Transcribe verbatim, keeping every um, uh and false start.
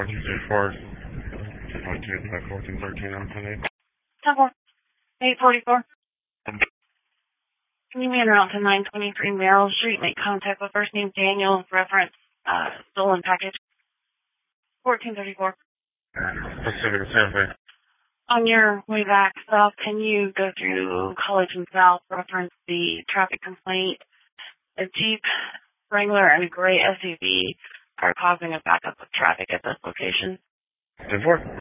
fourteen thirty-four, fourteen thirteen on Sunday. ten four, eight forty-four. Can you man around to nine twenty-three Merrill Street, make contact with first name Daniel, reference uh, stolen package. fourteen thirty-four. Pacific Assembly. On your way back south, can you go through College and South, reference the traffic complaint? A Jeep Wrangler and a gray S U V are causing a backup of traffic at this location. ten four.